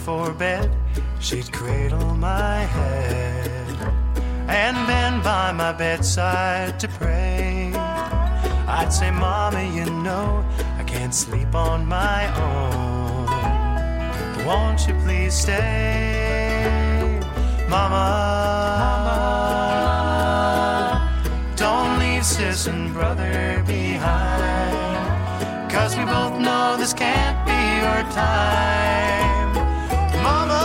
before bed, she'd cradle my head and bend by my bedside to pray. I'd say, Mama, you know I can't sleep on my own. Won't you please stay, Mama? Don't leave sis and brother behind, 'cause we both know this can't be your time, Mama.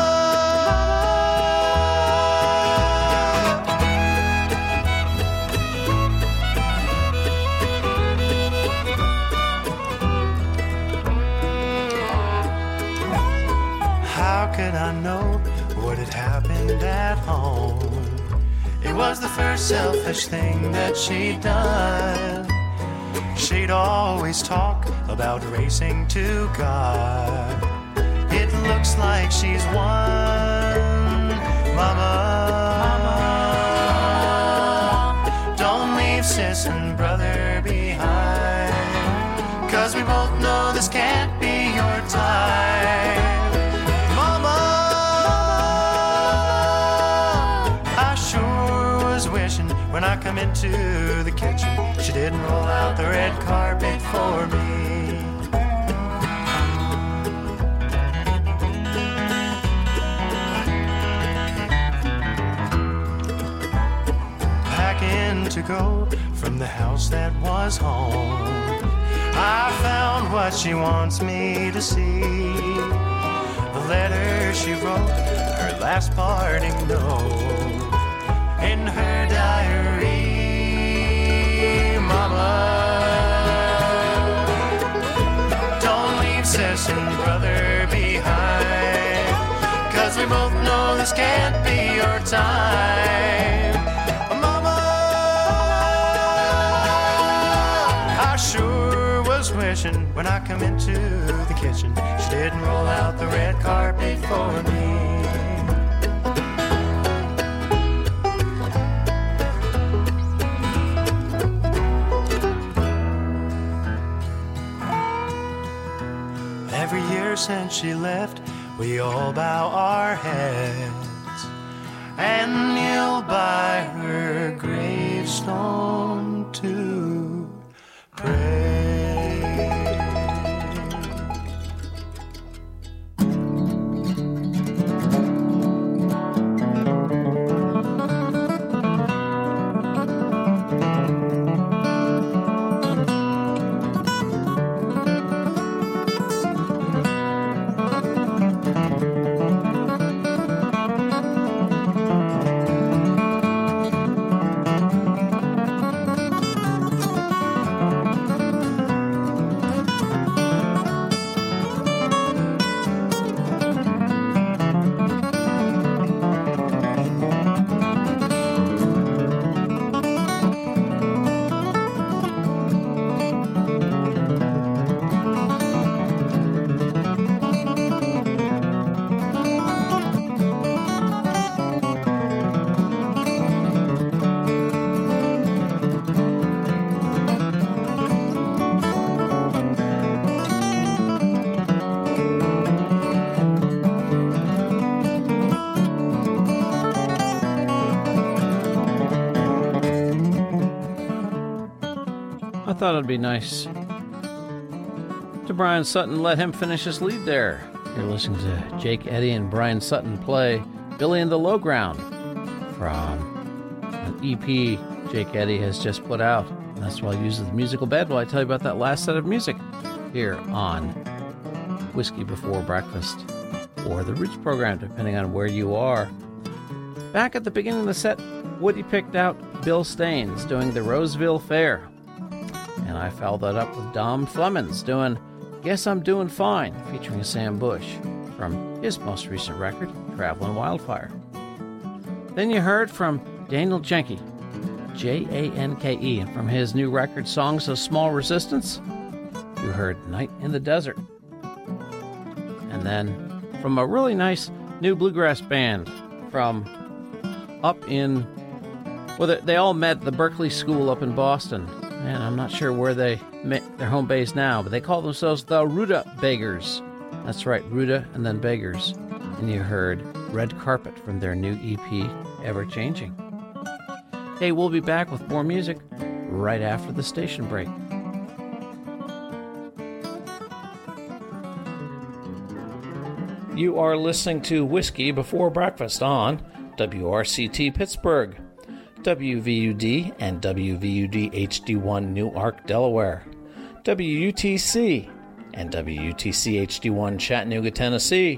How could I know what had happened at home? It was the first selfish thing that she'd done. She'd always talk about racing to God. It looks like she's won, Mama. Don't leave sis and brother behind, 'cause we both know this can't be your time, Mama. I sure was wishing when I come into the kitchen she didn't roll out the red carpet for me. Packing to go from the house that was home, I found what she wants me to see. The letter she wrote, her last parting note, in her diary, Mama. Don't leave sis and brother behind, 'cause we both know this can't be your time, Mama. I sure was wishing when I come into the kitchen she didn't roll out the red carpet for me. Every year since she left, we all bow our heads and kneel by her gravestone to pray. I thought it'd be nice to Brian Sutton, let him finish his lead there. You're listening to Jake Eddy and Brian Sutton play Billy in the Low Ground from an EP Jake Eddy has just put out. And that's why I use the musical bed while I tell you about that last set of music here on Whiskey Before Breakfast or the Roots program, depending on where you are. Back at the beginning of the set, Woody picked out Bill Staines doing the Roseville Fair. And I followed that up with Dom Flemons doing Guess I'm Doing Fine, featuring Sam Bush from his most recent record, Traveling Wildfire. Then you heard from Daniel Jenke, Janke, and from his new record, Songs of Small Resistance, you heard Night in the Desert. And then from a really nice new bluegrass band from up in, well, they all met at the Berkeley School up in Boston. And I'm not sure where they make their home base now, but they call themselves the Ruta Beggars. That's right, Ruta and then Beggars. and you heard Red Carpet from their new EP, Ever Changing. Hey, we'll be back with more music right after the station break. You are listening to Whiskey Before Breakfast on WRCT Pittsburgh, WVUD and WVUD HD1 Newark, Delaware, WUTC and WUTC HD1 Chattanooga, Tennessee,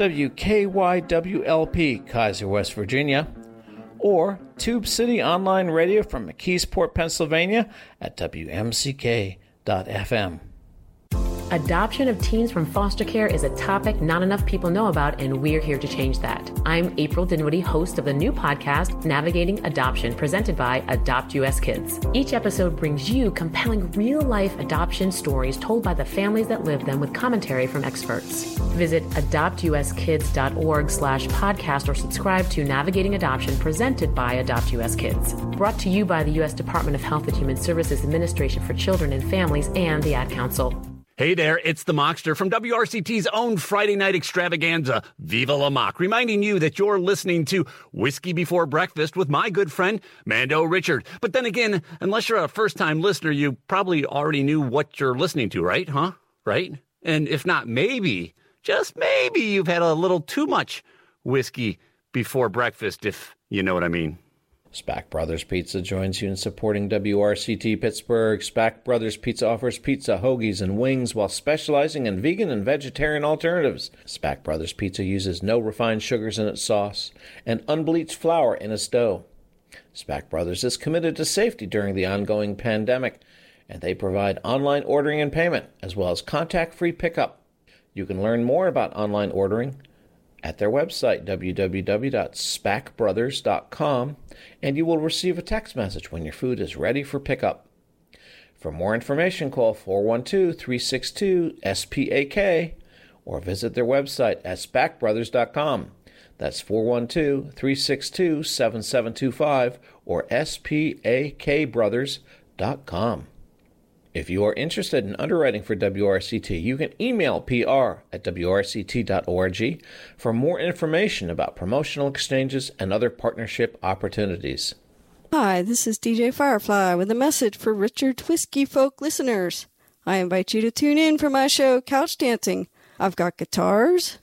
WKYWLP Kaiser, West Virginia, or Tube City Online Radio from McKeesport, Pennsylvania at WMCK.FM. Adoption of teens from foster care is a topic not enough people know about, and we're here to change that. I'm April Dinwiddie, host of the new podcast, Navigating Adoption, presented by Adopt US Kids. Each episode brings you compelling real-life adoption stories told by the families that live them with commentary from experts. Visit adoptuskids.org/podcast or subscribe to Navigating Adoption, presented by Adopt US Kids. Brought to you by the U.S. Department of Health and Human Services Administration for Children and Families and the Ad Council. Hey there, it's the Mockster from WRCT's own Friday night extravaganza, Viva La Mock, reminding you that you're listening to Whiskey Before Breakfast with my good friend, Mando Richard. But then again, unless you're a first-time listener, you probably already knew what you're listening to, right? Right? And if not, maybe, just maybe, you've had a little too much whiskey before breakfast, if you know what I mean. Spack Brothers Pizza joins you in supporting WRCT Pittsburgh. Spack Brothers Pizza offers pizza, hoagies, and wings while specializing in vegan and vegetarian alternatives. Spack Brothers Pizza uses no refined sugars in its sauce and unbleached flour in its dough. Spack Brothers is committed to safety during the ongoing pandemic, and they provide online ordering and payment, as well as contact-free pickup. You can learn more about online ordering at their website, www.spackbrothers.com, and you will receive a text message when your food is ready for pickup. For more information, call 412-362-SPAK or visit their website at spackbrothers.com. That's 412-362-7725 or spakbrothers.com. If you are interested in underwriting for WRCT, you can email pr@wrct.org for more information about promotional exchanges and other partnership opportunities. Hi, this is DJ Firefly with a message for Richard Whiskey Folk listeners. I invite you to tune in for my show, Couch Dancing. I've got guitars,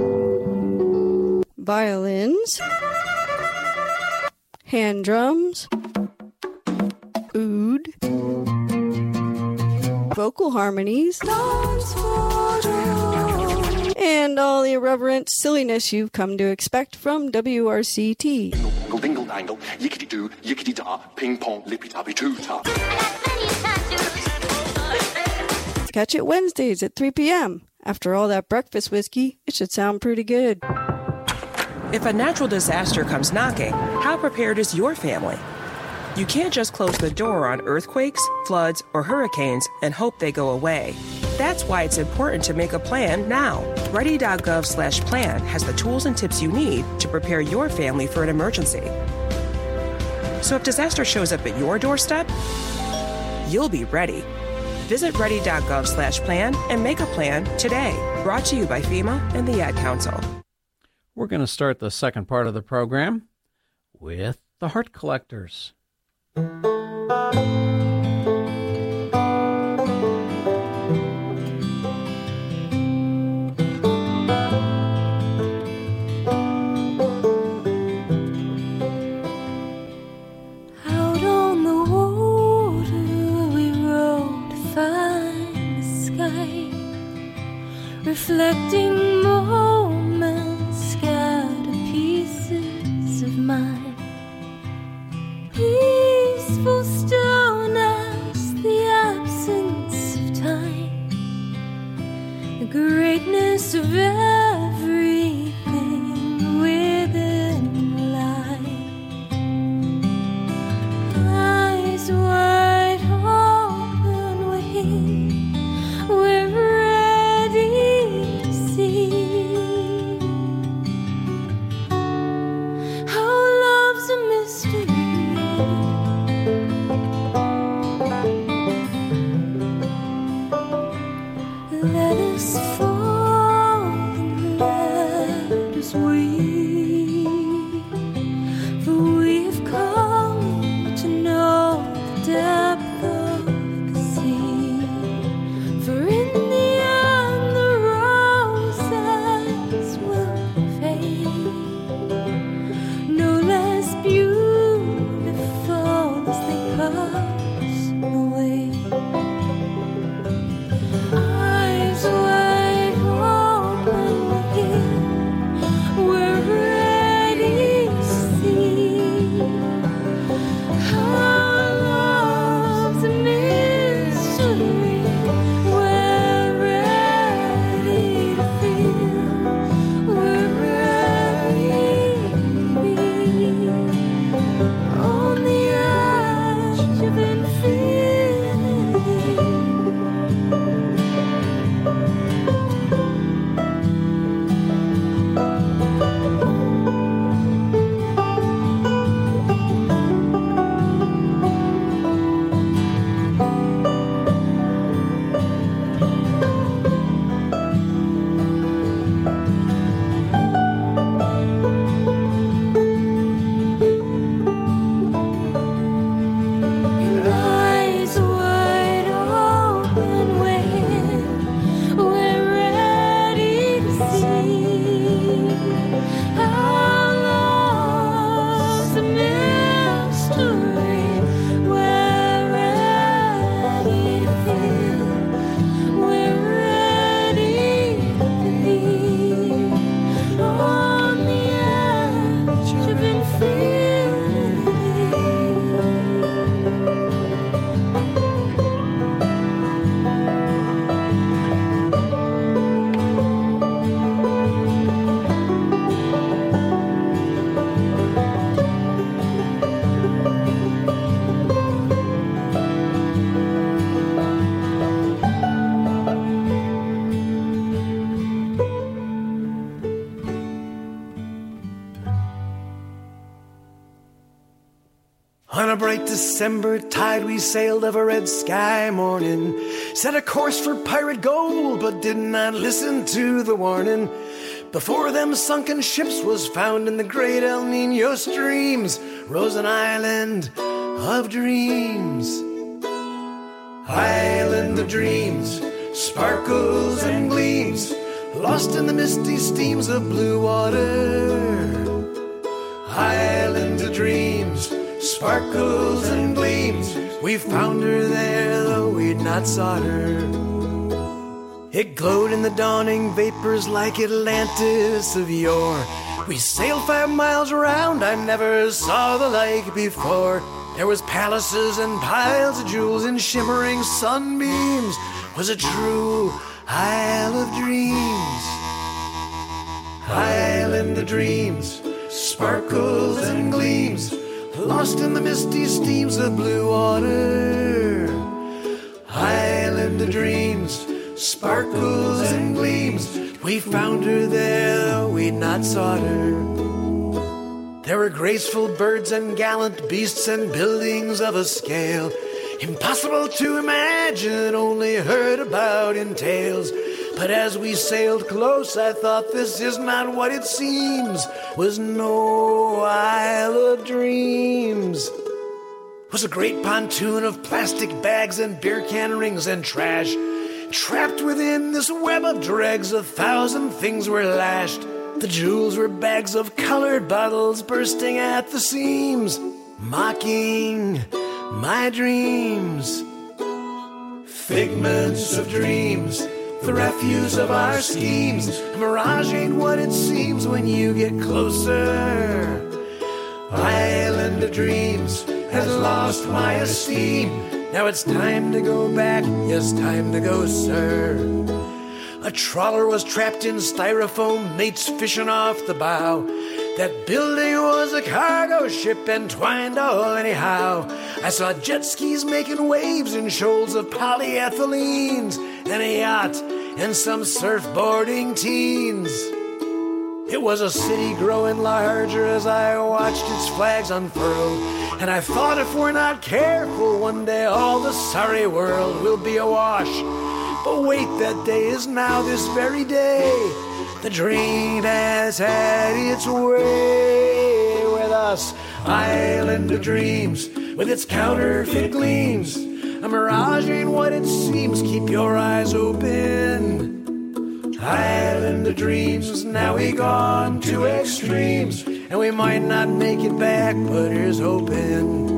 violins, hand drums, oud, vocal harmonies, and all the irreverent silliness you've come to expect from WRCT. Dingle, dingle, dangle, yickety-doo, yickety-da, ping-pong, lippy-tappy-too-ta. Catch it Wednesdays at 3 p.m. After all that breakfast whiskey, it should sound pretty good. If a natural disaster comes knocking, how prepared is your family? You can't just close the door on earthquakes, floods, or hurricanes and hope they go away. That's why it's important to make a plan now. Ready.gov/plan has the tools and tips you need to prepare your family for an emergency. So if disaster shows up at your doorstep, you'll be ready. Visit ready.gov/plan and make a plan today. Brought to you by FEMA and the Ad Council. We're going to start the second part of the program with the Heart Collectors. Out on the water we rode to find the sky, reflecting moments, scattered pieces of mine. Peaceful stone On a bright December tide we sailed of a red sky morning, set a course for Pirate Gold, but did not listen to the warning. Before them sunken ships was found in the great El Nino streams, rose an island of dreams. Island of dreams, sparkles and gleams, lost in the misty steams of blue water. Island of dreams, sparkles and gleams, we found her there though we'd not sought her. It glowed in the dawning vapors like Atlantis of yore. We sailed 5 miles around, I never saw the like before. There was palaces and piles of jewels and shimmering sunbeams. Was a true Isle of Dreams. Island of dreams, sparkles and gleams, lost in the misty steams of blue water. Island of dreams, sparkles and gleams, we found her there though we'd not sought her. There were graceful birds and gallant beasts and buildings of a scale impossible to imagine, only heard about in tales. But as we sailed close, I thought this is not what it seems, was no Isle of Dreams. Was a great pontoon of plastic bags and beer can rings and trash. Trapped within this web of dregs, 1,000 things were lashed. The jewels were bags of colored bottles bursting at the seams, mocking my dreams. Figments of dreams, the refuse of our schemes. A mirage ain't what it seems when you get closer. Island of dreams has lost my esteem. Now it's time to go back, yes, time to go, sir. A trawler was trapped in styrofoam, mates fishing off the bow. That building was a cargo ship entwined all anyhow. I saw jet skis making waves in shoals of polyethylenes, and a yacht and some surfboarding teens. It was a city growing larger as I watched its flags unfurled, and I thought if we're not careful, one day all the sorry world will be awash. But wait, that day is now this very day. The dream has had its way with us. Island of dreams, with its counterfeit gleams. A mirage ain't what it seems, keep your eyes open. Island of dreams, now we gone to extremes, and we might not make it back, but here's hoping.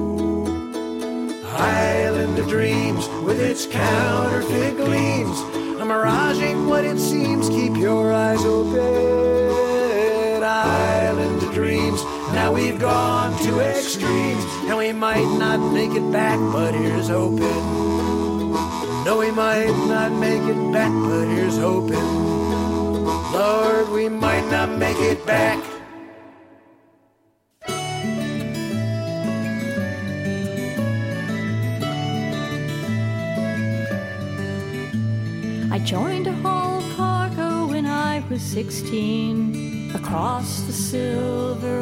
Island of dreams, with its counterfeit gleams. A mirage ain't what it seems, keep your eyes open. Island of dreams, now we've gone to extremes, and we might not make it back, but here's hoping. No, we might not make it back, but here's hoping. Lord, we might not make it back. I joined a haul cargo when I was 16 across the silver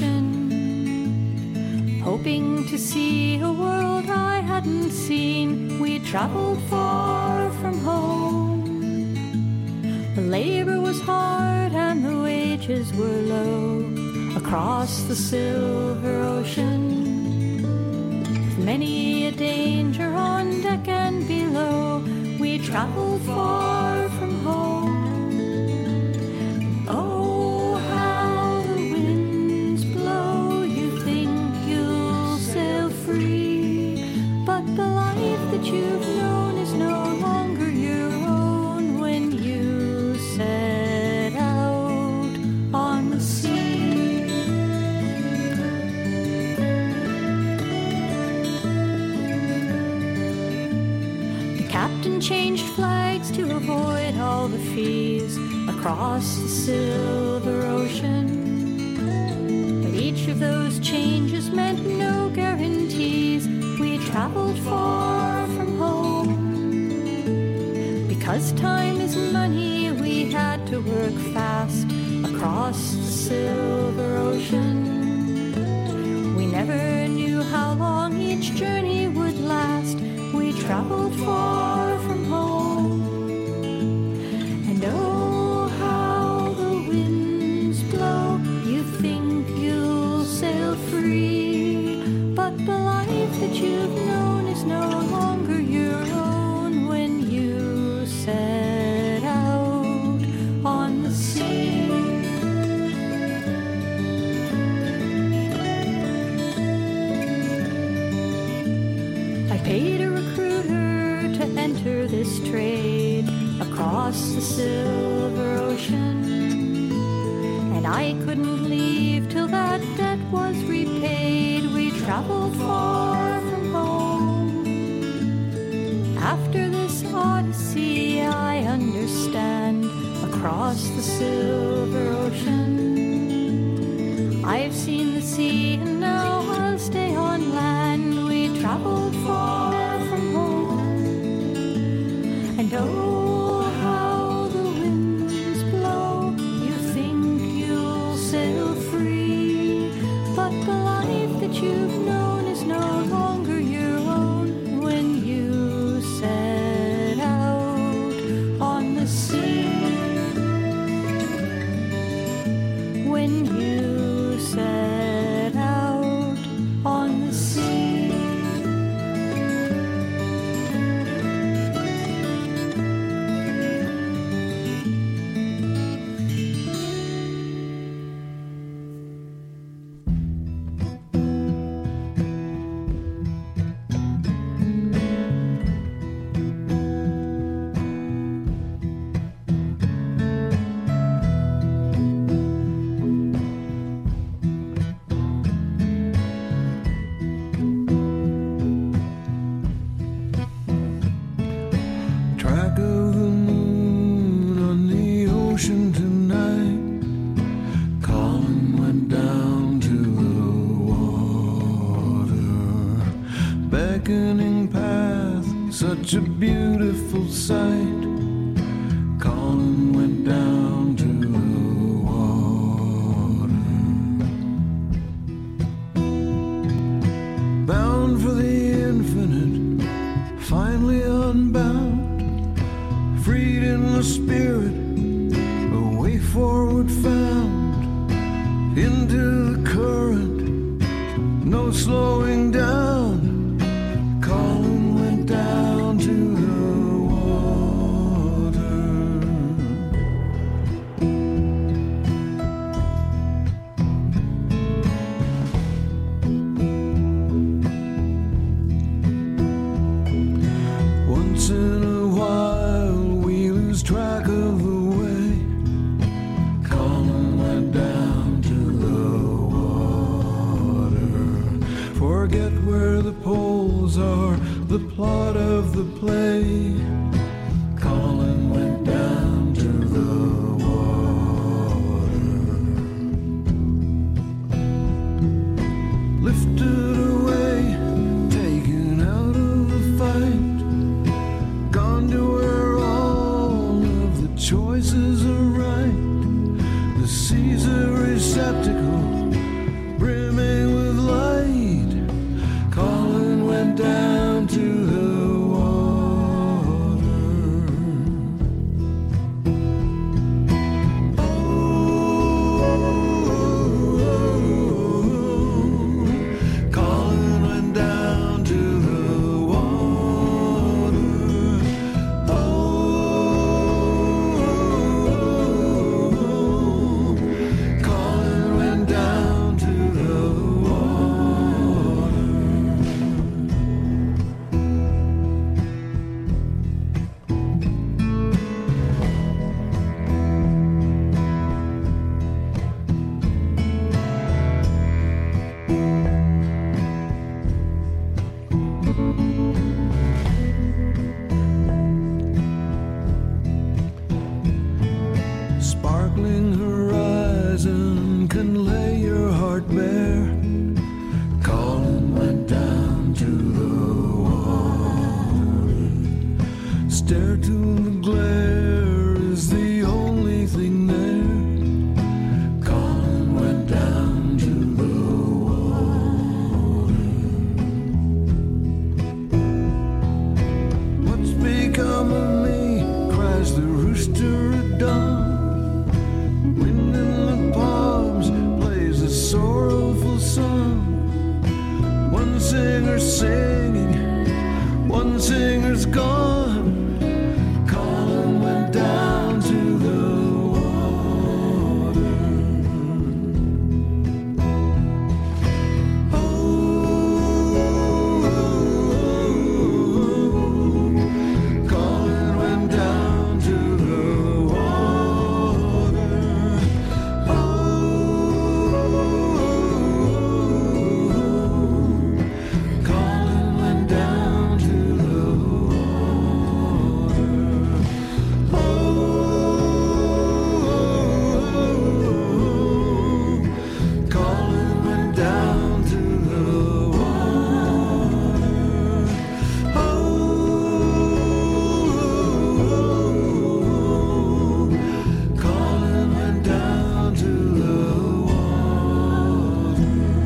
ocean, hoping to see a world I hadn't seen. We traveled far from home. The labor was hard and the wages were low across the silver ocean, with many a danger on deck and below. We traveled far from home. Oh, how the winds blow. You think you'll sail free, but the life that you've known is no longer your own when you set out on the sea. The captain changed flags to avoid all the fees across the silver ocean, but each of those changes meant no guarantees. We traveled far from home. Because time is money, we had to work fast across the silver ocean. We never knew how long traveled far from home. And oh, how the winds blow. You think you'll sail free, but the life that you've known is no longer your own when you set out on the sea. I paid a recruiter to enter this trade across the silver ocean, and I couldn't leave till that debt was repaid. We traveled far from home. After this odyssey, I understand, across the silver ocean, I've seen the sea and now I'll stay on land. We traveled far from home, and oh, how the winds blow. You think you'll sail free, but the life that you've known is no longer your own when you set out on the sea. When you set out on the sea. Track of the moon on the ocean tonight. Colin went down to the water. Beckoning path, such a beautiful sight. Colin went down to the water. Bound for the infinite, finally unbound. Freed in the spirit, a way forward found. Into the current, no slowing down. Colin went down to the water. Once in a while, we lose track of the way. Colin went down to the water. Forget where the poles are, the plot of the play. Colin went down to the water. Lifted away, taken out of the fight. Gone to where all of the choices are right. The sea's a receptacle, brimming with light. Colin went down to the stare to the glare is the only thing there. Colin went down to the water. singer singing, one singer's gone. Colin went down to the water. Colin went down to the water. Colin went down to the water. Colin went down to the water. Colin went down to the water.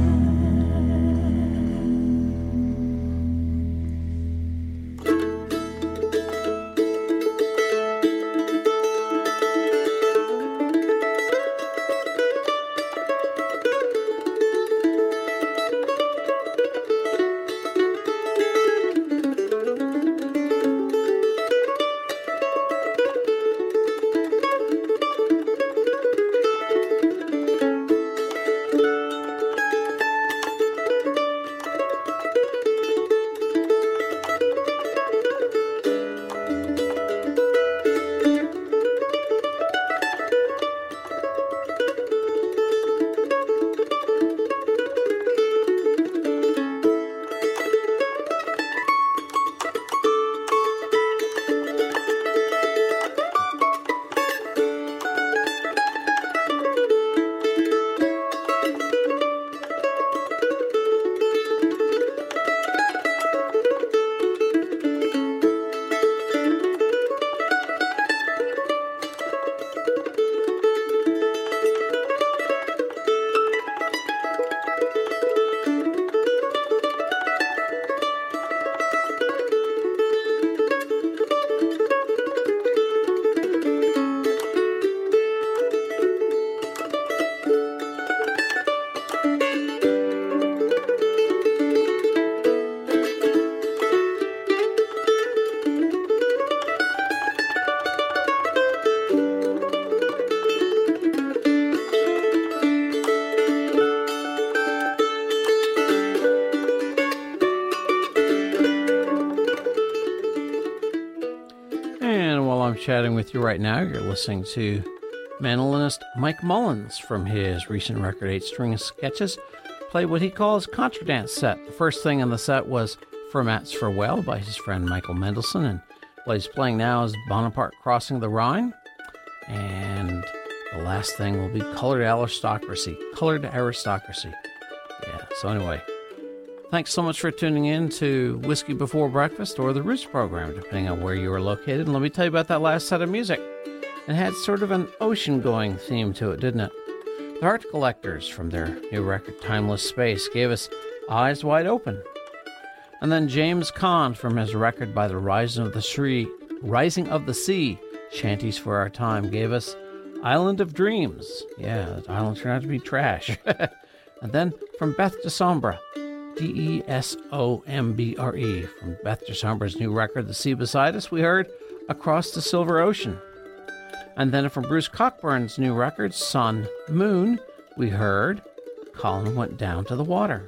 And while I'm chatting with you right now, you're listening to mandolinist Mike Mullins from his recent record 8-String Sketches play what he calls Contradance set. The first thing in the set was Fermat's Farewell by his friend Michael Mendelssohn, and what he's playing now is Bonaparte Crossing the Rhine. And the last thing will be Colored Aristocracy. Colored Aristocracy. Yeah, so anyway, thanks so much for tuning in to Whiskey Before Breakfast or the Roots program, depending on where you are located. And let me tell you about that last set of music. It had sort of an ocean-going theme to it, didn't it? The Heart Collectors, from their new record Timeless Space, gave us Eyes Wide Open. And then James Caan, from his record By the Rising of the Sea, Shanties for Our Time, gave us Island of Dreams. Yeah, that island turned out to be trash. And then from Beth DeSombre, Desombre, from Beth DeSombre's new record, The Sea Beside Us, we heard Across the Silver Ocean. And then from Bruce Cockburn's new record, Sun, Moon, we heard Colin Went Down to the Water.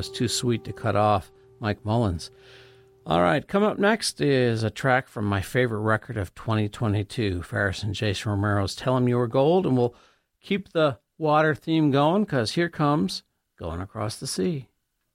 was too sweet to cut off. Mike Mullins. All right, coming up next is a track from my favorite record of 2022, Ferris and Jason Romero's Tell 'Em You Were Gold, and we'll keep the water theme going because here comes Going Across the Sea.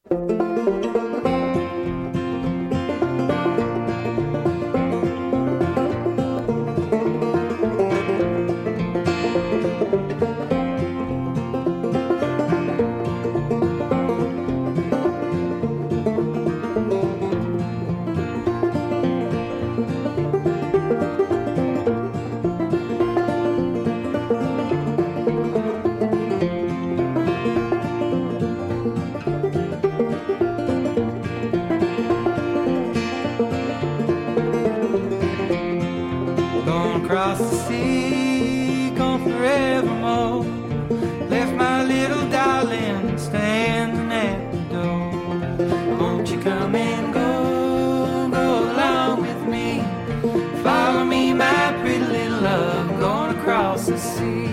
Across the sea, gone forevermore. Left my little darling standing at the door. Won't you come and go along with me? Follow me, my pretty little love, going across the sea.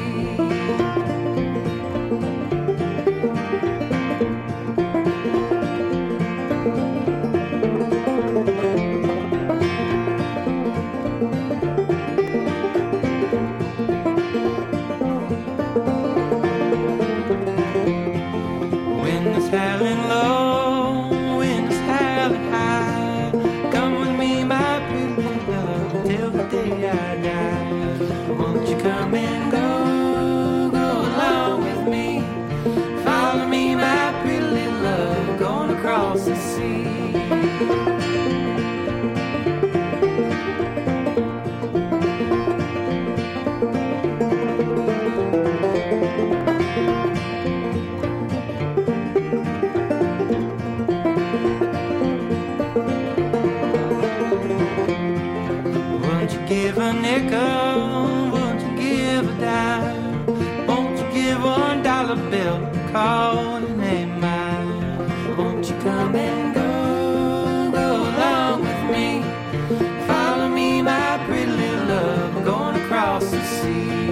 Give a nickel, won't you give a dime? Won't you give $1 bill, call your name mine? Won't you come and go along with me? Follow me, my pretty little love, we're going across the sea.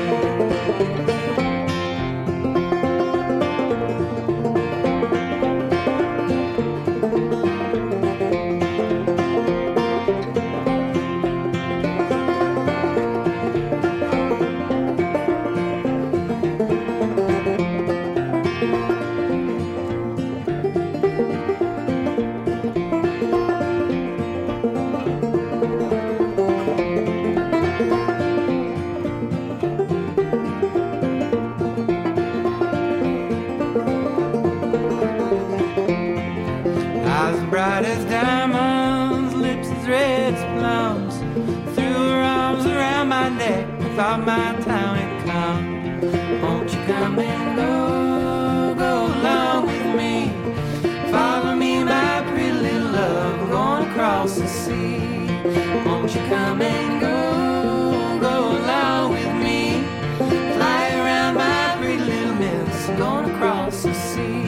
Bright as diamonds, lips as red as plums. Threw her arms around my neck, thought my time had come. Won't you come and go along with me? Follow me, my pretty little love, we're going across the sea. Won't you come and go along with me? Fly around my pretty little miss, going across the sea.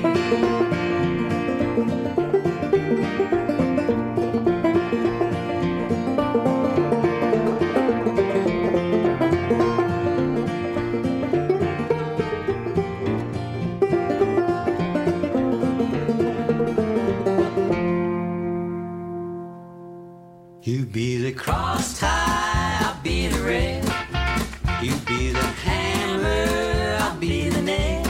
You be the cross tie, I'll be the red. You be the hammer, I'll be the nail.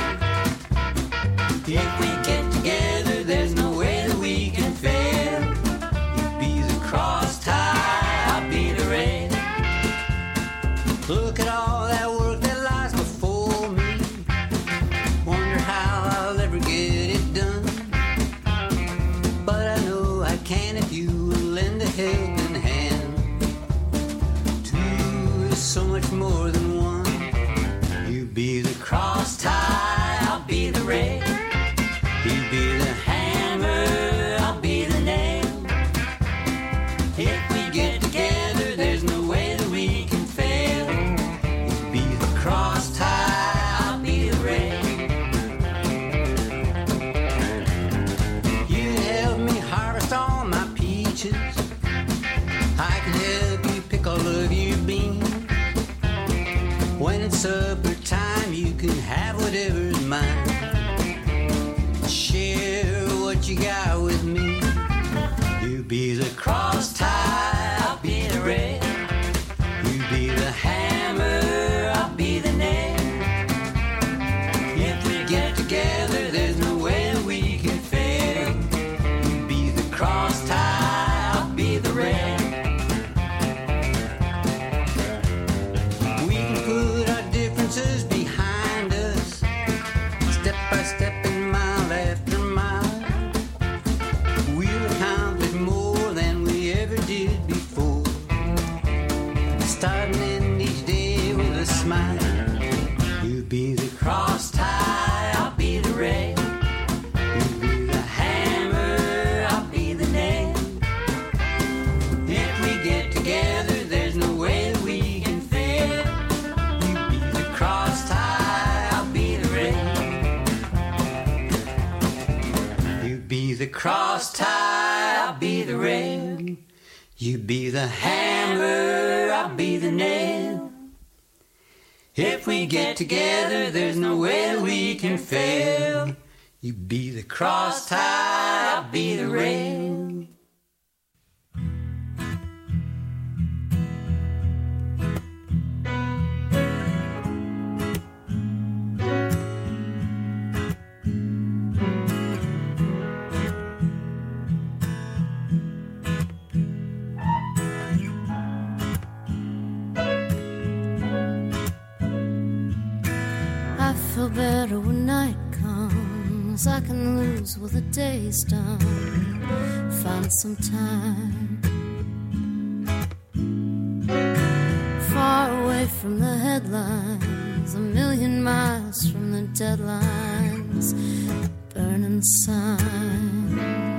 If we get together, there's no way that we can fail. You be the cross tie, I'll be the red. Look at all that work that lies before me. Wonder how I'll ever get it done. But I know I can if you lend a helping hand. Two is so much more than one. You be the cross tie, I'll be the red. You be the hammer, I'll be the nail. If we get together, there's no way that we can fail. You be the cross tie, I'll be the red. You help me harvest all my peaches. I can help you pick all of your beans. When it's supper time, you can have whatever's mine. Share be the cross tie, I'll be the red. You be the hammer, I'll be the nail. If we get together, there's no way we can fail. You be the cross tie, I'll be the red. We can put our differences behind us, step by step and mile after mile. We'll accomplish more than we ever did before. Starting in each day with a smile. You be the cross tie, I'll be the red. You be the hammer, I'll be the nail. If we get together, there's no way we can fail. You be the cross tie, I'll be the red. You be the cross tie, I'll be the red. You be the hammer, I'll be the nail. If we get together, there's no way we can fail. You be the cross tie, I'll be the rail. I feel better when night comes. I can lose what the day's done. Find some time far away from the headlines, a million miles from the deadlines. Burning sign.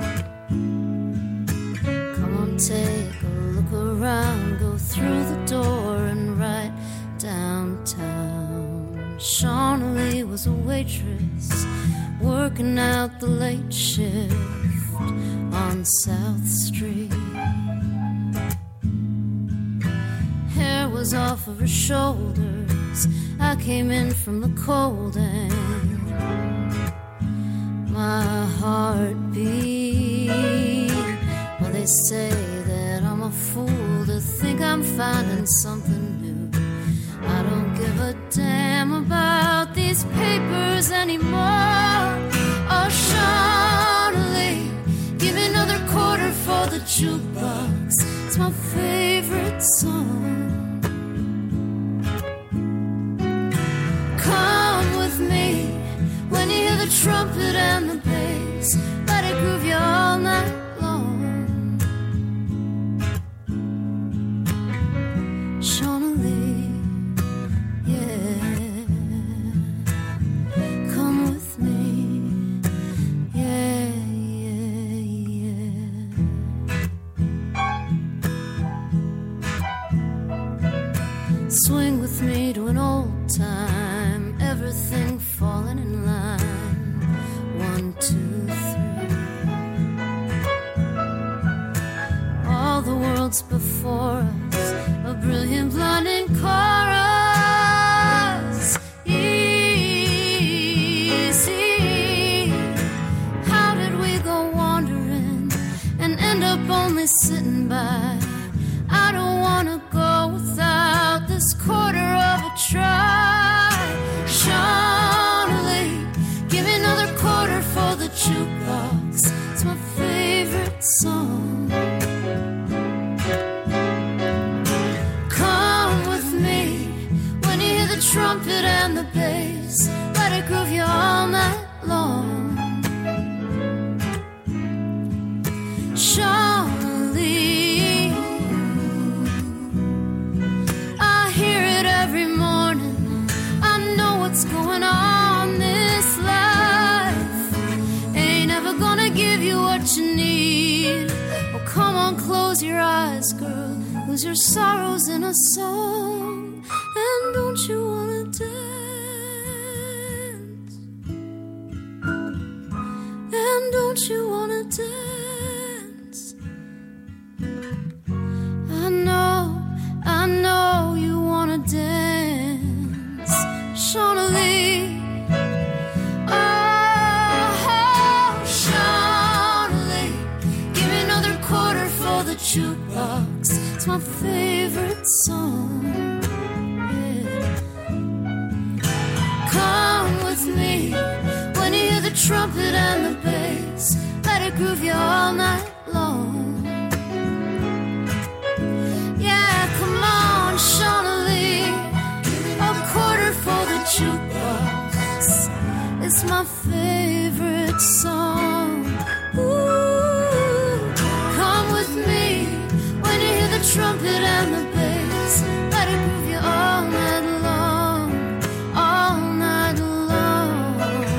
Come on, take a look around. Go through the door and right downtown. Shauna Lee was a waitress working out the late shift on South Street. Hair was off of her shoulders. I came in from the cold and my heart beat. Well, they say that I'm a fool to think I'm finding something new. I don't give a damn about these papers anymore. Oh, Shauna Lee, give me another quarter for the jukebox. It's my favorite song. Come with me when you hear the trumpet and the bass. Let it groove you all night long. Shauna Lee, yeah. Come with me, yeah, yeah, yeah. Swing with me to an old time, everything falling in line. 1, 2, 3. All the world's before us, a brilliant blinding chorus. Easy. How did we go wandering and end up only sitting by? I don't wanna go without this quarter of a try. Shauna Lee, give me another quarter for the jukebox. It's my favorite song. Come with me when you hear the trumpet and the bass. Let it groove you all night long. Shauna Lee, I hear it every morning. I know what's going on. This life ain't ever gonna give you what you need. Oh, come on, close your eyes, girl. Lose your sorrows in a song. And don't you wanna dance? And don't you wanna dance? I know you wanna dance. Shauna Lee, oh, Shauna Lee, give me another quarter It's my favorite song. Yeah. Come with me when you hear the trumpet and the bass. Let it groove you all night long. Yeah, come on, Shawnee, a quarter for the jukebox. It's my favorite song. Ooh, come with me when you hear the trumpet and the bass. Let it move you all night long, all night long.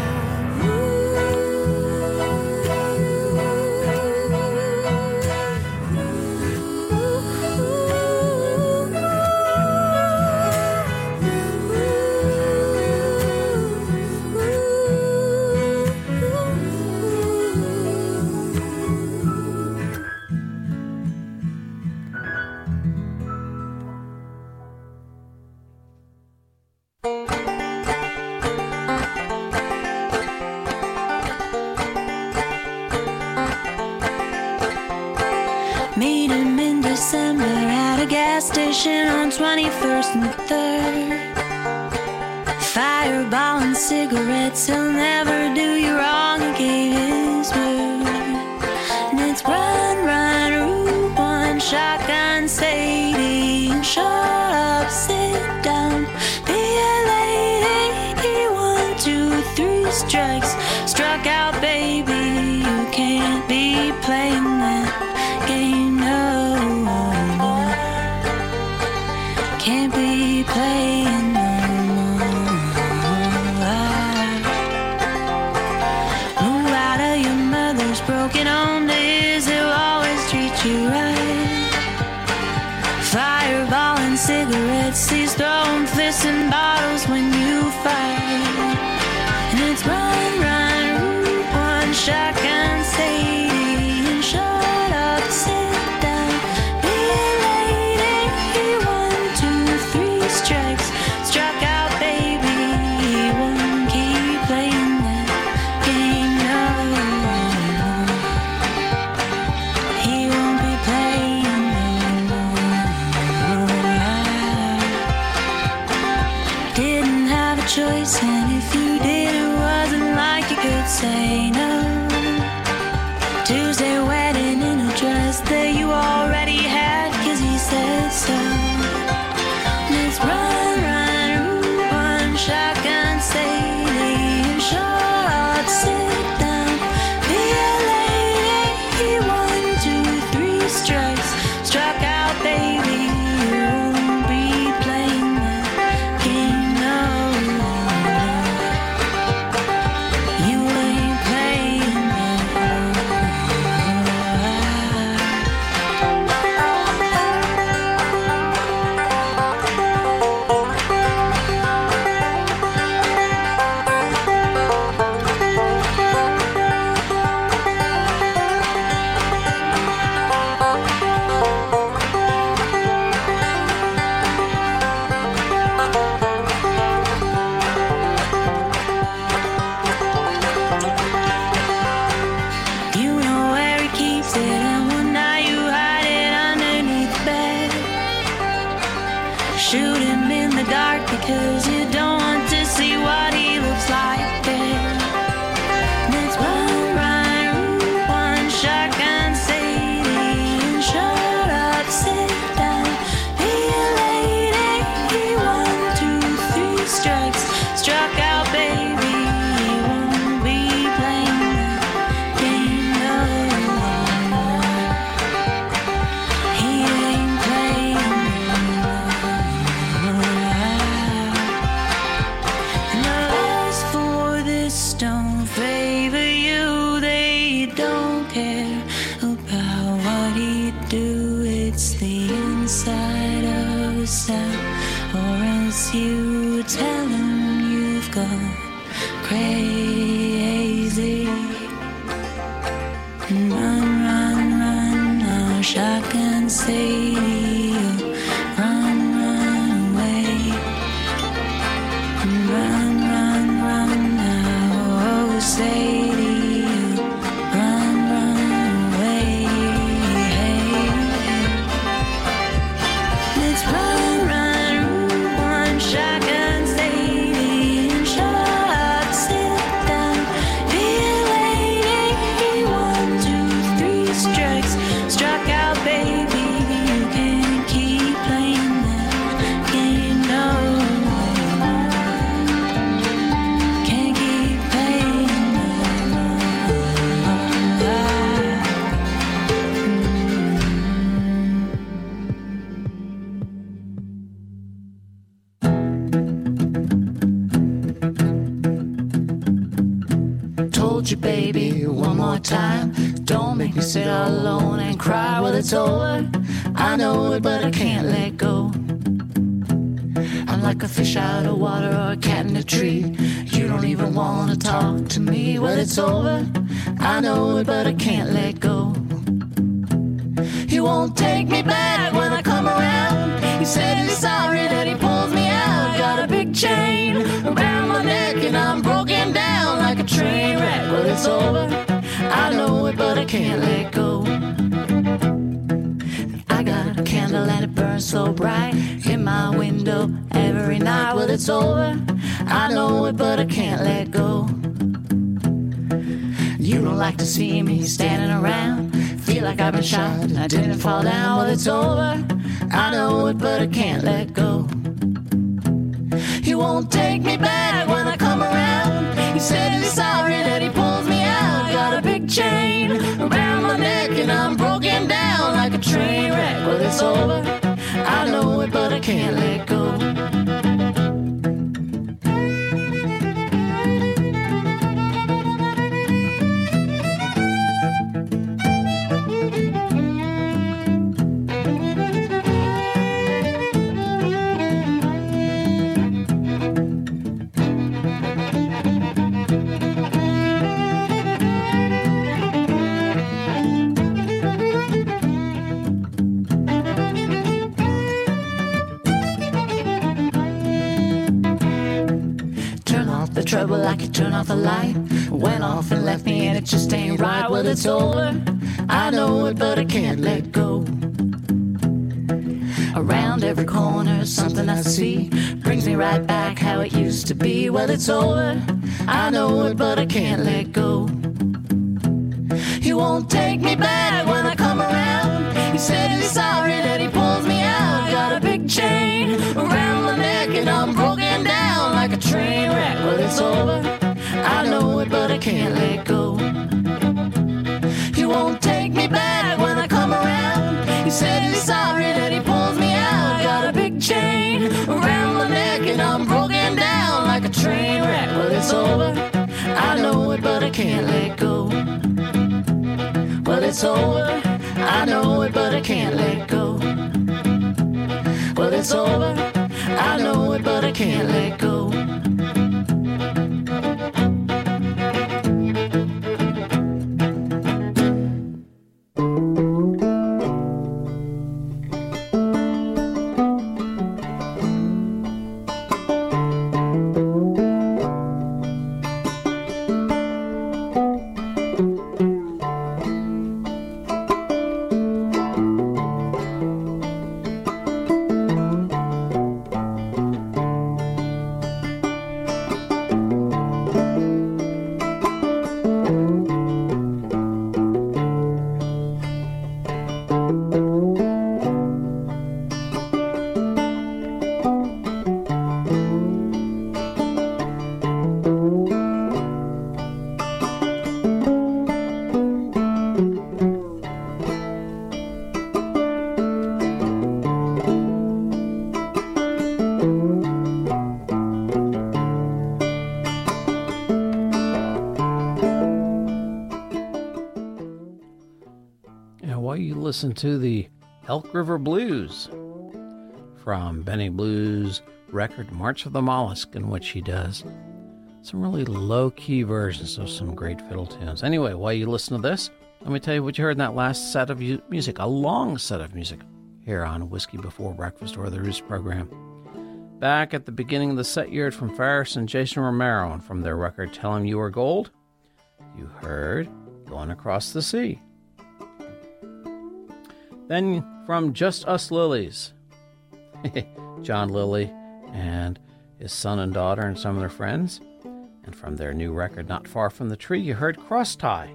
Meet him in December at a gas station on 21st and 3rd. Fireball and cigarettes, he'll never do you wrong, he gave his word. And it's run, run, Route 1, shotgun, Sadie, and shut up, sit down, be a lady. 1, 2, 3 strikes, struck out, baby. You can't be playing that game, no, can't be playing no more. Move out of your mother's broken home days, he'll always treat you right. Fireball and cigarettes, he's throwing fists and bottles when you fight. And it's run, run, Route 1, shotgun, Sadie, and shut up, sit down, be a lady. 1, 2, 3 strikes, struck out, baby. He won't keep playing that game, no. He won't be playing no more. Didn't have a choice, and if you did, it wasn't like you could say no. Tuesday wedding in a dress that you already had, 'cause he said so. And it's run, run, Route 1, shotgun, Sadie, and shut up, sit down, be a lady. 1, 2, 3 strikes, struck out, baby. You won't be playing that game, no. You ain't playing that. You know where he keeps it, and one night you hide it underneath the bed. Shoot him in the dark because you don't want to see what he looks like dead. And it's run, run, Route 1, shotgun, Sadie, and shut up, sit down, be a lady. 1, 2, 3 strikes, struck out, baby. He won't be playing that game, no. He ain't playing no more. And as for this don't favor you, they don't care about what he do. It's the inside of a cell, or else you tell him you've gone crazy. Run, run, run, now shotgun, Sadie, run, run away. Run, run, run now, oh Sadie, run, run away. Hey, hey. Let's run, run, Route 1, shotgun stadium, shut up, sit down, be a lady. 1, 2, 3 strikes, struck out, baby. You can't keep playing that game, no. Can't keep playing Told you, baby, one more time. Don't make me sit all alone and cry. Well, it's over. I know it, but I can't let go. I'm like a fish out of water or a cat in a tree. You don't even want to talk to me. Well, it's over. I know it, but I can't let go. He won't take me back when I come around. He said he's sorry that he pulls me out. Got a big chain around my neck and I'm broken down like a train wreck. Well, it's over. I know it, but I can't let go. I got a candle and it burns so bright in my window every night. Well, it's over. I know it, but I can't let go. You don't like to see me standing around. Feel like I've been shot and I didn't fall down. Well, it's over. I know it, but I can't let go. He won't take me back when I come around. He said he's sorry that he pulls me out. Got a big chain around my neck and I'm broken down like a train wreck. Well, it's over. I know it, but I can't let go. Trouble like you turn off the light. Went off and left me and it just ain't right. Well, it's over. I know it, but I can't let go. Around every corner, something I see brings me right back how it used to be. Well, it's over. I know it, but I can't let go. He won't take me back when I come around. He said he's sorry that he pulls me out. Got a big chain around my neck and I'm broken down like a train wreck. Well, it's over. I know it, but I can't let go. He won't take me back when I come around. He said he's sorry that he pulls me out. Got a big chain around my neck and I'm broken down like a train wreck. Well, it's over. I know it, but I can't let go. Well, it's over. I know it, but I can't let go. Well, it's over. I know it, but I can't let go. Listen to the Elk River Blues from Benny Blues' record March of the Mollusk, in which he does some really low-key versions of some great fiddle tunes. Anyway, while you listen to this, let me tell you what you heard in that last set of music, a long set of music, here on Whiskey Before Breakfast, or the Roost program. Back at the beginning of the set, you heard from Farris and Jason Romero, and from their record Tell 'Em You Are Gold, you heard Going Across the Sea. Then from Just Us Lilies, John Lilly and his son and daughter and some of their friends. And from their new record, Not Far From the Tree, you heard Cross Tie.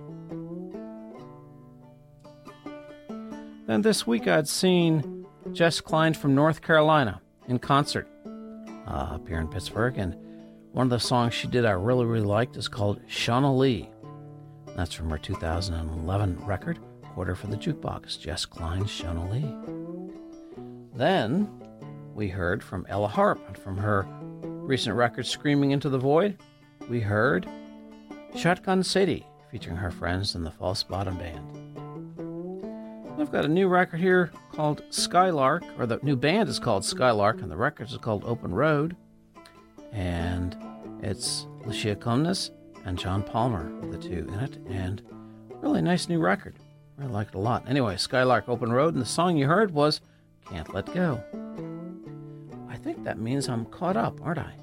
Then this week I'd seen Jess Klein from North Carolina in concert up here in Pittsburgh. And one of the songs she did I really, really liked is called Shauna Lee. That's from her 2011 record, Quarter for the Jukebox, Jess Klein's Shauna Lee. Then we heard from Ella Harp, and from her recent record, Screaming Into the Void, we heard Shotgun City, featuring her friends in the False Bottom Band. We've got a new record here called Skylark, or the new band is called Skylark, and the record is called Open Road. And it's Lucia Comnes and John Palmer, the two in it, and really nice new record. I like it a lot. Anyway, Skylark, Open Road, and the song you heard was Can't Let Go. I think that means I'm caught up, aren't I?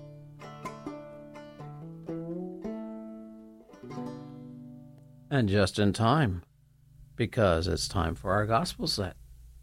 And just in time, because it's time for our gospel set.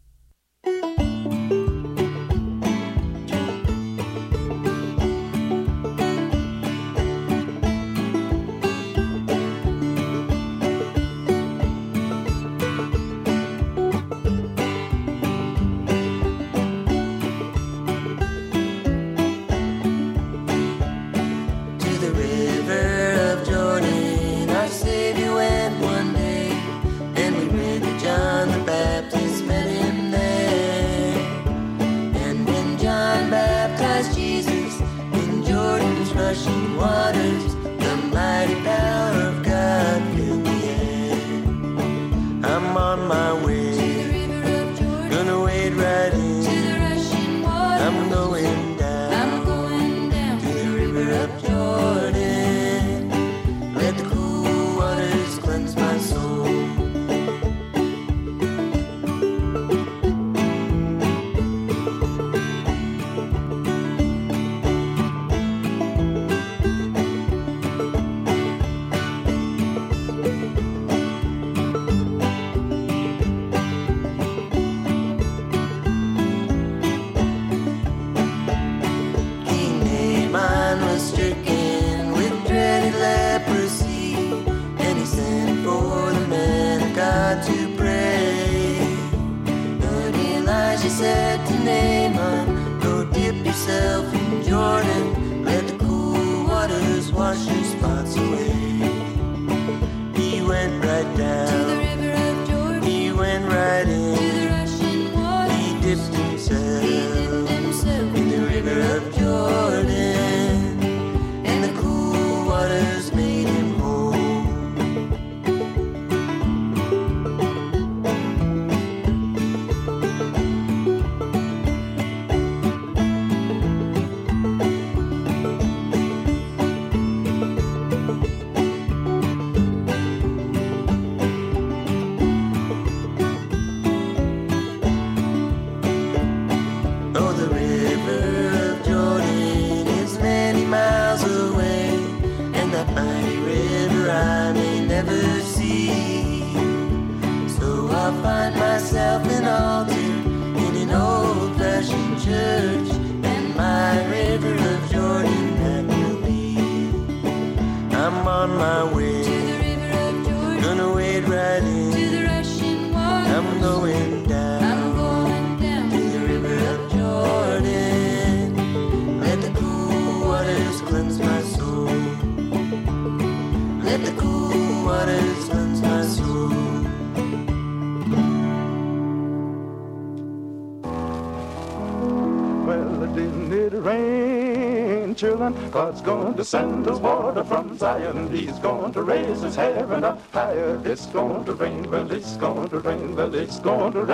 God's going to send us water from Zion. He's going to raise his heaven up higher. It's going to rain, well, it's going to rain, well, it's going to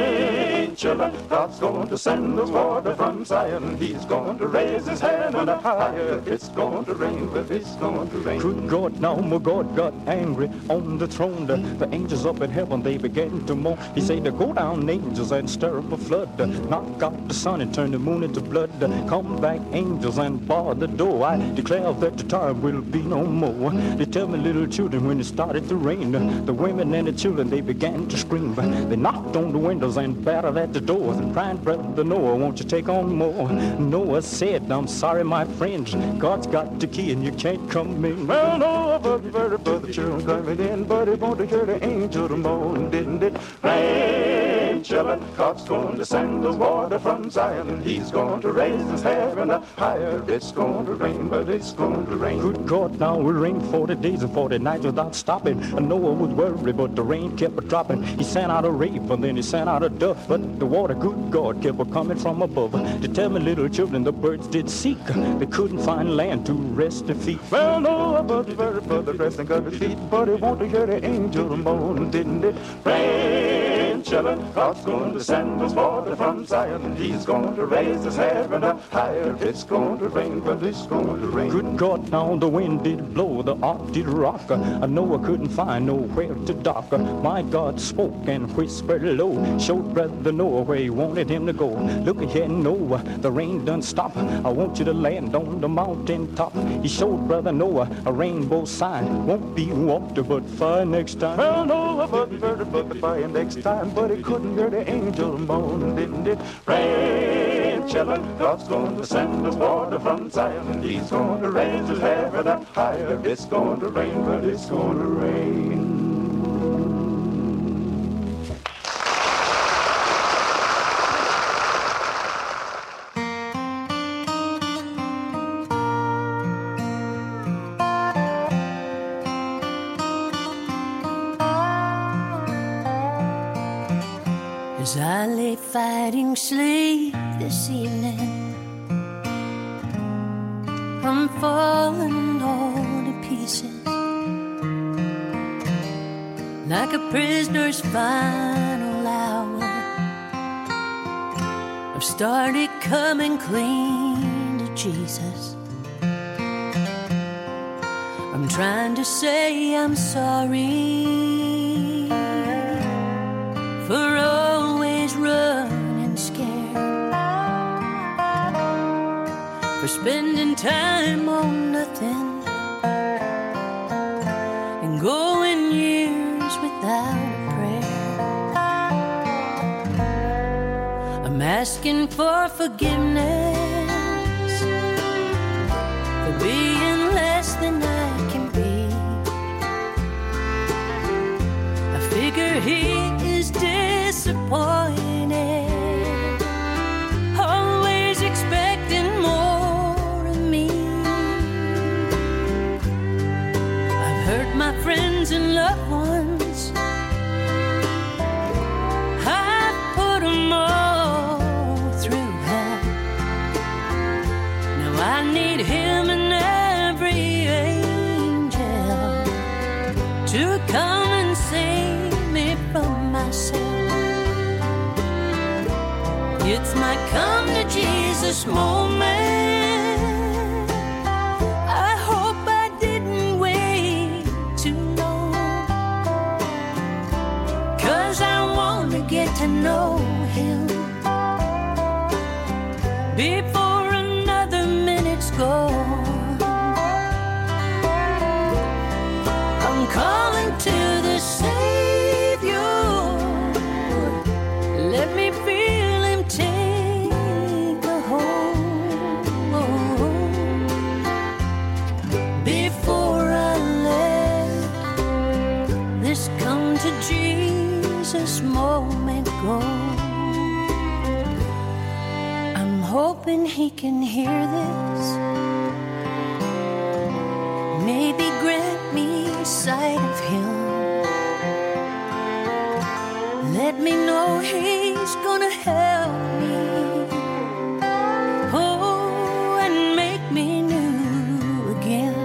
rain, children. God's going to send us water from Zion. He's going to raise his heaven up higher. It's going to rain, well, it's going to rain. Good God, now my God got angry on the throne. The angels up in heaven, they began to moan. He said to go down, angels, and stir up a flood. Knock out the sun and turn the moon into blood. Come back, angels, and bar the door. I declare that the time will be no more. They tell me, little children, when it started to rain, the women and the children, they began to scream. They knocked on the windows and battered at at the door, crying, Brother Noah, won't you take on more? Noah said, I'm sorry, my friends, God's got the key and you can't come in. Well, Noah, but the children coming in, but he wanted to hear the angel to moan, didn't it? Rain, children, God's going to send the water from Zion, and he's going to raise his heaven up higher. It's going to rain, but it's going to rain. Good God, now it rained 40 days and 40 nights without stopping. And Noah was worried, but the rain kept dropping. He sent out a raven, and then he sent out a dove, but the water, good God, kept coming from above. To tell me, little children, the birds did seek. They couldn't find land to rest their feet. Well, Noah, but the bird for the resting of his feet, but he wanted to hear the angel moan, didn't it? Rain, children, God's going to send us water from Zion, and he's going to raise his heaven up higher. It's going to rain, but it's going to rain. Good God, now the wind did blow, the ark did rock. Noah couldn't find nowhere to dock. My God spoke and whispered low, showed Brother Noah where he wanted him to go. Look ahead, Noah, the rain done stop. I want you to land on the mountain top. He showed Brother Noah a rainbow sign. Won't be water but fire next time. Well, Noah but the fire next time, but he couldn't hear the angel moan, didn't it? Rain, children, God's going to send us water from Zion, and he's going to raise his heaven up higher. It's going to rain, but it's going to rain. As I lay fighting sleep this evening, I'm falling all to pieces, like a prisoner's final hour. I've started coming clean to Jesus. I'm trying to say I'm sorry for always running scared, for spending time on nothing and going years without a prayer. I'm asking for forgiveness for being less than I can be. I figure he is disappointed, always expecting more of me. I've hurt my friends and loved ones, I've put them all through hell. Now I need him and every angel to come and save me from myself. It's my come to Jesus moment. I hope I didn't wait too long, 'cause I want to get to know him before another minute's gone. I'm calling to the Savior. Let me feel him take a hold before I let this come to Jesus moment go. I'm hoping he can hear this, maybe grant me sight of him. Let me know he's gonna help me, oh, and make me new again.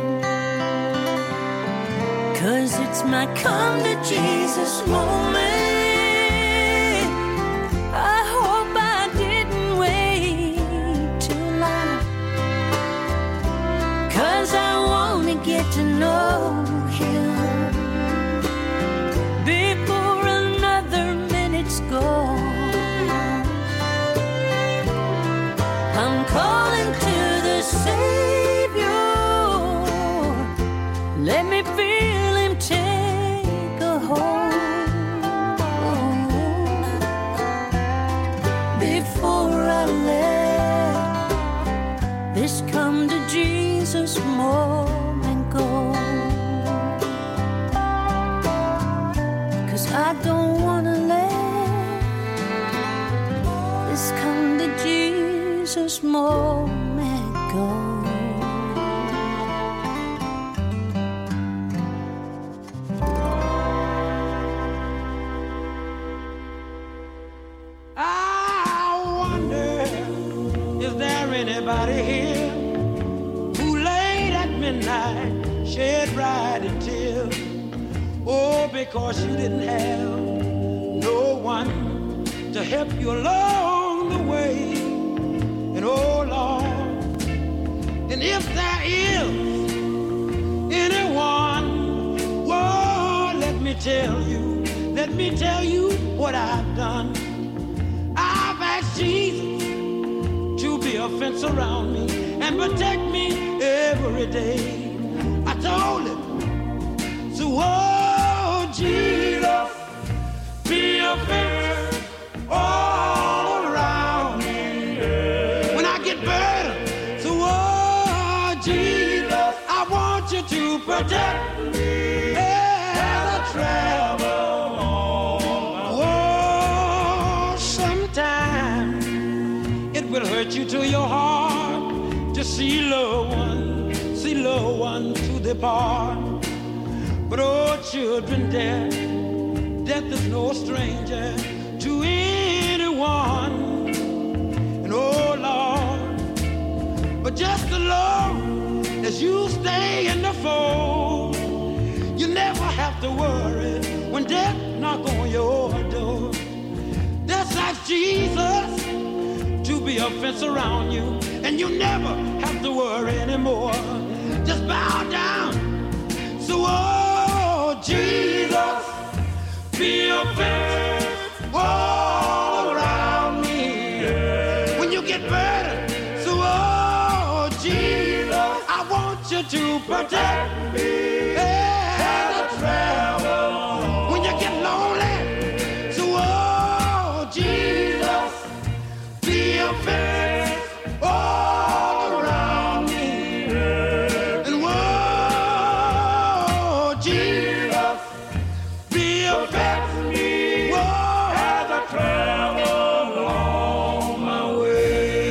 'Cause it's my come to Jesus moment. I hope I didn't wait too long, 'cause I wanna get to know him before another minute's gone. I'm calling to the Savior. Let me feel him take a hold precious moment go. Anybody here who late at midnight shed riding tears? Oh, because you didn't have no one to help you along the way. And oh Lord, and if there is anyone, whoa, let me tell you what I've done. I've asked Jesus to be a fence around me and protect me every day. I told him, so oh Jesus, be a fence all around me. When I get burdened, so oh Jesus, I want you to protect me as I travel. Oh, sometimes it will hurt you to your heart to see loved one to depart. But oh, children, death is no stranger to anyone. And oh Lord, but just as long as you stay in the fold, you never have to worry when death knocks on your door. That's like Jesus to be a fence around you, and you never have to worry anymore. Just bow down. So, oh, Jesus, be a fence all around me. When you get burdened, so, oh, Jesus, I want you to protect me as I travel. When you get lonely, so, oh, Jesus, be a fence all around me. And whoa, Jesus, be a fence as I travel along my way.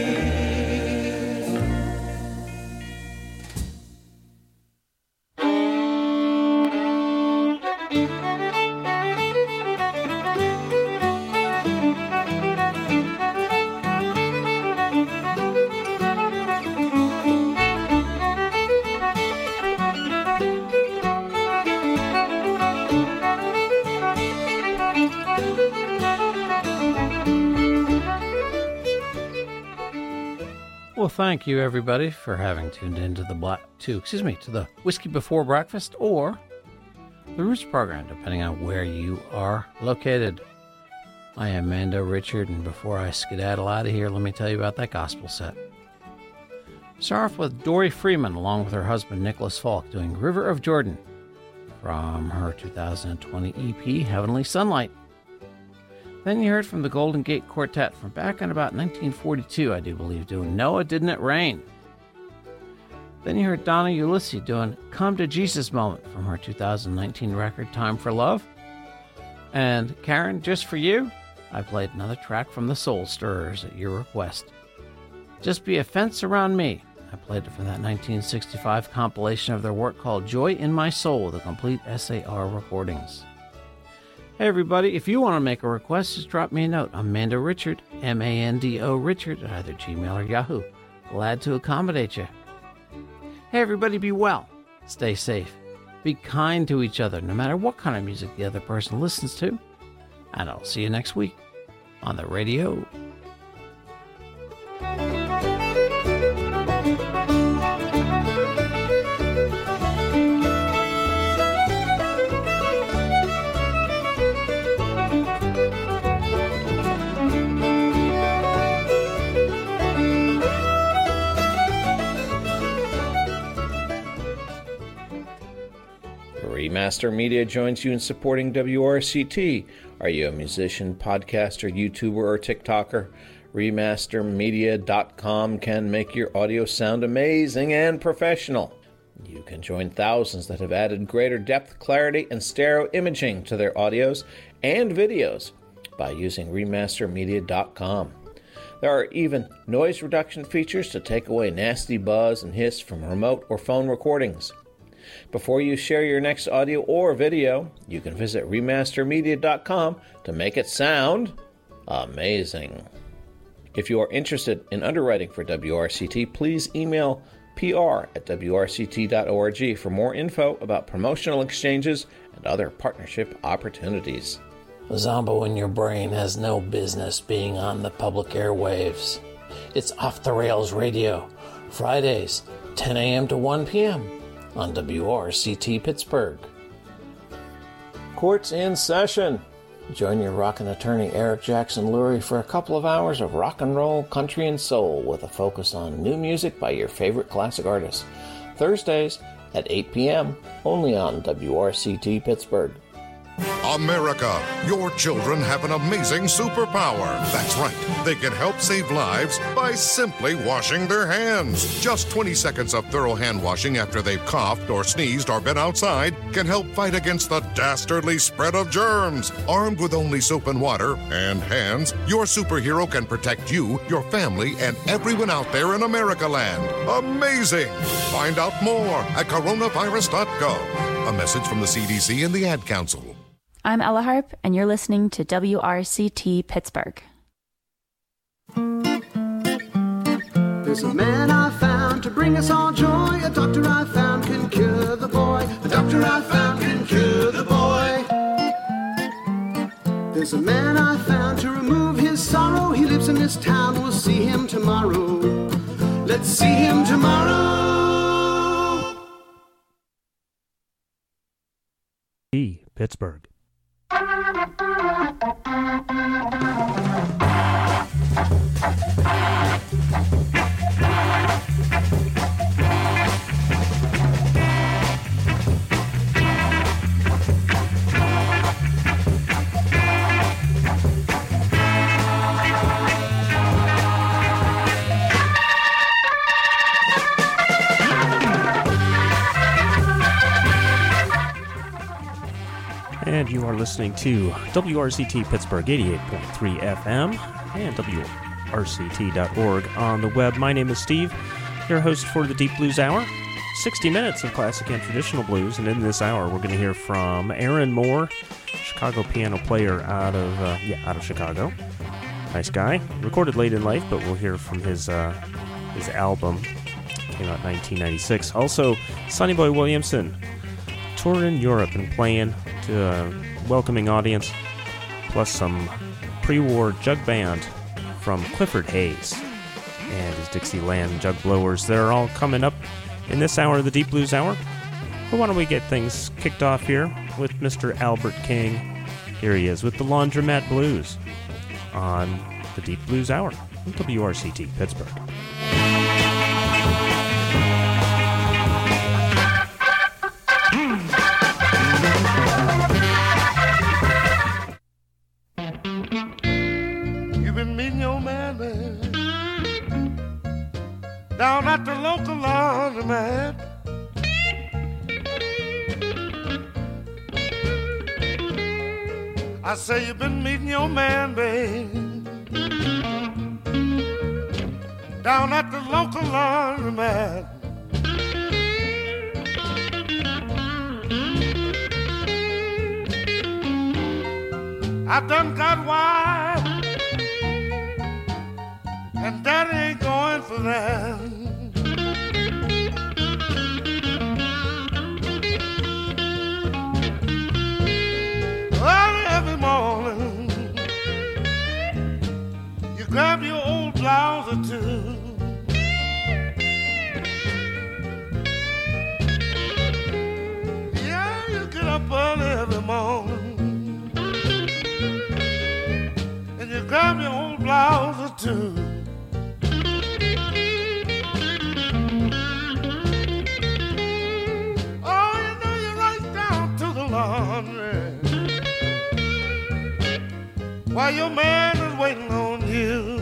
Well, thank you everybody for having tuned in to the Whiskey Before Breakfast or the Roots program, depending on where you are located. I am Mando Richard, and before I skedaddle out of here, let me tell you about that gospel set. Start off with Dory Freeman along with her husband Nicholas Falk doing River of Jordan from her 2020 EP Heavenly Sunlight. Then you heard from the Golden Gate Quartet from back in about 1942, I do believe, doing Noah Didn't It Rain. Then you heard Donna Ulysses doing Come to Jesus Moment from her 2019 record Time for Love. And Karen, just for you, I played another track from the Soul Stirrers at your request. Just Be a Fence Around Me. I played it from that 1965 compilation of their work called Joy in My Soul, the complete SAR recordings. Hey everybody, if you want to make a request, just drop me a note. I'm Mando Richard, M-A-N-D-O Richard, at either Gmail or Yahoo. Glad to accommodate you. Hey everybody, be well, stay safe, be kind to each other, no matter what kind of music the other person listens to. And I'll see you next week on the radio. Remaster Media joins you in supporting WRCT. Are you a musician, podcaster, YouTuber, or TikToker? Remastermedia.com can make your audio sound amazing and professional. You can join thousands that have added greater depth, clarity, and stereo imaging to their audios and videos by using Remastermedia.com. There are even noise reduction features to take away nasty buzz and hiss from remote or phone recordings. Before you share your next audio or video, you can visit remastermedia.com to make it sound amazing. If you are interested in underwriting for WRCT, please email pr@wrct.org for more info about promotional exchanges and other partnership opportunities. The Zombo in your brain has no business being on the public airwaves. It's Off the Rails Radio, Fridays, 10 a.m. to 1 p.m. on WRCT Pittsburgh. Court's in session. Join your rockin' attorney Eric Jackson Lurie for a couple of hours of rock and roll, country, and soul with a focus on new music by your favorite classic artists. Thursdays at 8 p.m. only on WRCT Pittsburgh. America, your children have an amazing superpower. That's right. They can help save lives by simply washing their hands. Just 20 seconds of thorough hand washing after they've coughed or sneezed or been outside can help fight against the dastardly spread of germs. Armed with only soap and water and hands, your superhero can protect you, your family, and everyone out there in America land. Amazing! Find out more at coronavirus.gov. A message from the CDC and the Ad Council. I'm Ella Harp, and you're listening to WRCT Pittsburgh. There's a man I found to bring us all joy. A doctor I found can cure the boy. A doctor I found can cure the boy. There's a man I found to remove his sorrow. He lives in this town. We'll see him tomorrow. Let's see him tomorrow. Pittsburgh. And you are listening to WRCT Pittsburgh 88.3 FM and WRCT.org on the web. My name is Steve, your host for the Deep Blues Hour. 60 minutes of classic and traditional blues, and in this hour we're going to hear from Aaron Moore, Chicago piano player out of Chicago. Nice guy. Recorded late in life, but we'll hear from his album. Came out in 1996. Also, Sonny Boy Williamson, touring Europe and playing to a welcoming audience, plus some pre-war jug band from Clifford Hayes and his Dixieland Jug Blowers. They're all coming up in this hour of the Deep Blues Hour. But why don't we get things kicked off here with Mr. Albert King. Here he is with the Laundromat Blues on the Deep Blues Hour on WRCT Pittsburgh. Down at the local laundromat, I say you've been meeting your man, babe. Down at the local laundromat, I done got wild, and daddy ain't going for that. Early every morning, you grab your old blouse or two, yeah, you get up early every morning, and you grab your old blouse or two. While your man is waiting on you,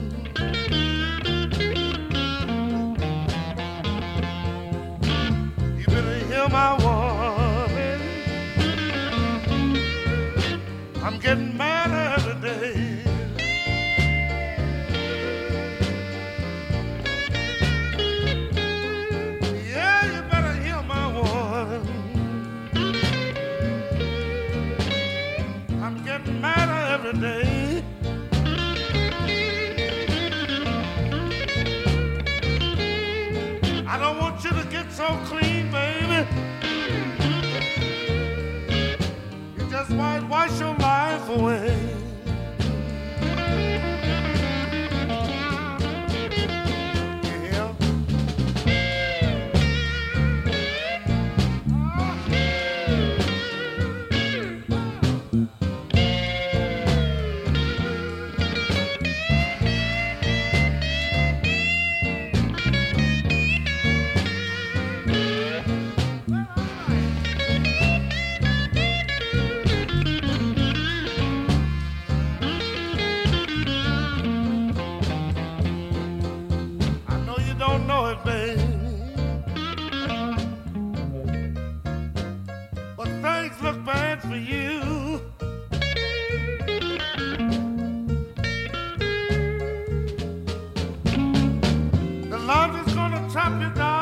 you better hear my warning. I'm getting mad every day. so clean, baby. You just might wash your life away. Chop you down.